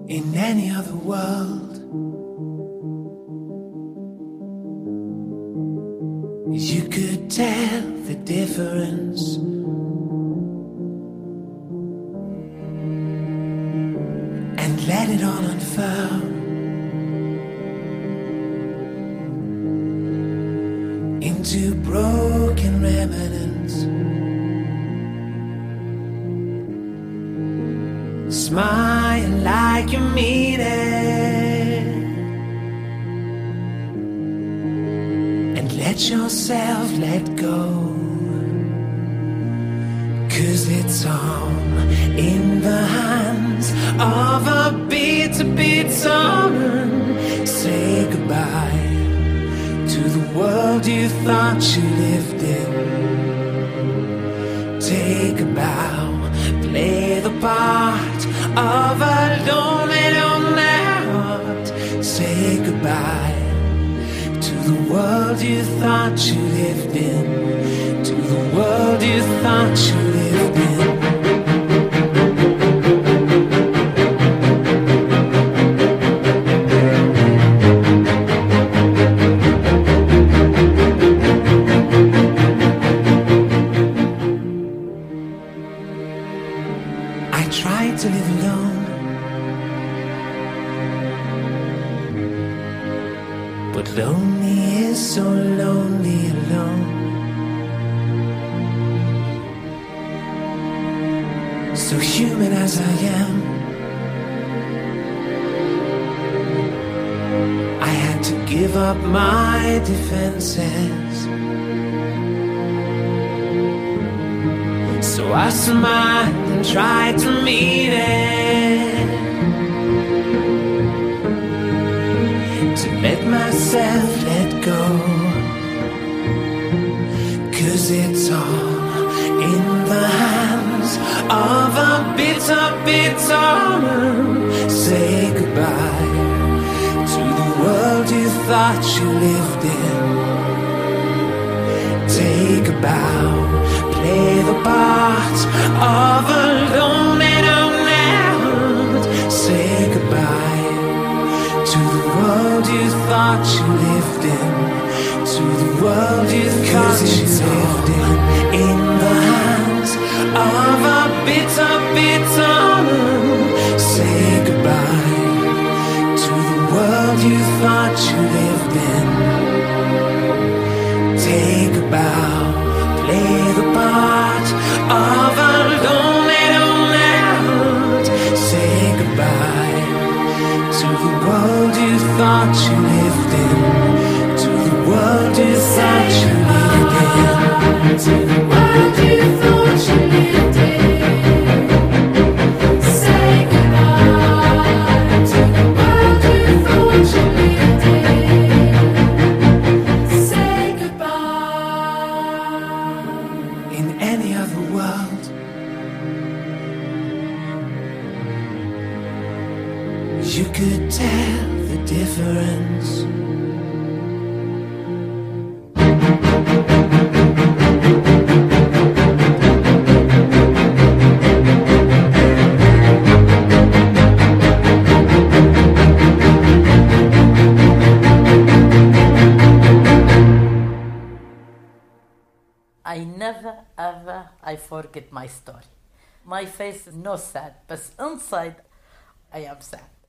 In any other world, you could tell the difference. And let it all unfurl into broken remnants. Smile like you mean it, and let yourself let go, 'cause it's all in the hands of a beat song. Say goodbye to the world you thought you lived in. Take a bow, play the part of a lonely heart. Say goodbye to the world you thought you lived in, to the world you thought you lived in. I tried to live alone, but lonely is so lonely alone. So human as I am, I had to give up my defenses. So I smiled and tried to meet it, to let myself let go, 'cause it's all in the hands of a bitter Say goodbye to the world you thought you lived in. Take a bow, play the part of a lonely heart. Say goodbye to the world you thought you lived in, to the world you thought you lived in. In the hands of a bitter say goodbye to the world you thought you lived in. Take a bow, play the part of a lonely heart. Say goodbye to the world you thought you lived in, to the world you thought you lived in, to the world you thought you lived in. Say goodbye to the world you thought you lived in. Say goodbye. In any other world, you could tell the difference. I never ever forget my story. My face is no sad, but inside I am sad.